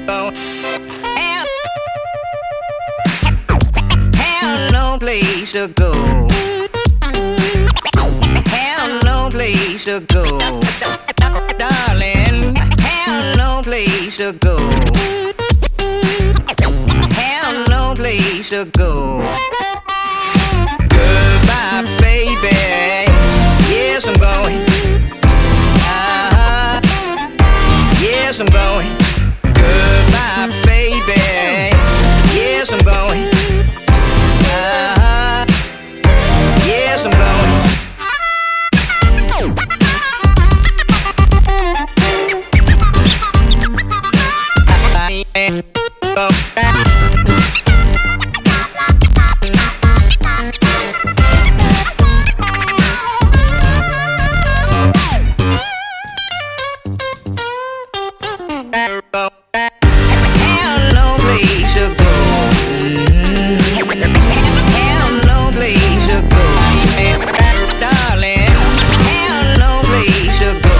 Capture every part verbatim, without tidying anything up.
go. Have, have no place to go. Have no place to go. Darling, have no place to go. Have no place to go. Goodbye, baby. Yes, I'm going. Uh-huh. Yes, I'm going. Goodbye, baby. Yes, I'm going. Uh-huh. Yes, I'm going. Go back. Have no place to go. Have no place to go. Darling, have no place to go.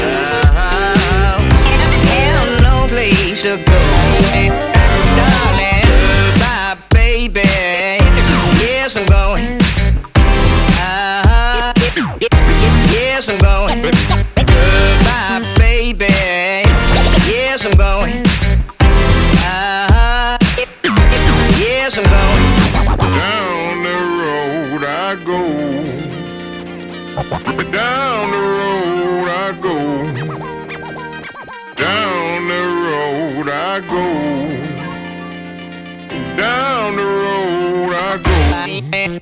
Have no place to go. Darling, goodbye, baby. Yes, I'm going. Uh-huh. Yes, I'm going. Goodbye, baby. Yes, I'm going. Uh-huh. Yes, I'm going. Down the road I go. Down the road I go. Down the road I go. Down the road I go.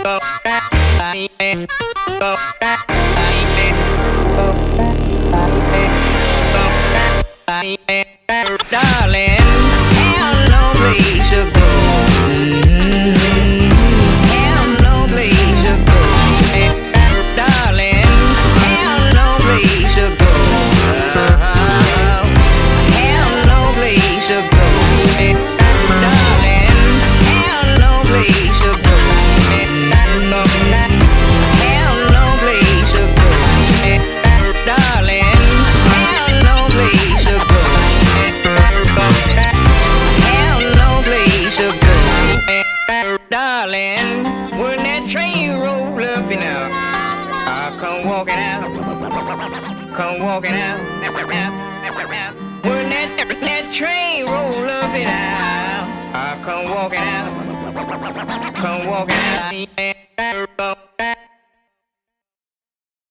Darling, have no place to go. Have no place to go. Darling, have no place to go. Have no place to go. Darling, have no place to go. Have no place to go. Darling, have no place to go. Have no place to go. Darling, when that train roll up and out, I come walking out, come walking out. When that, that train roll up and out, I come walking out, come walking out.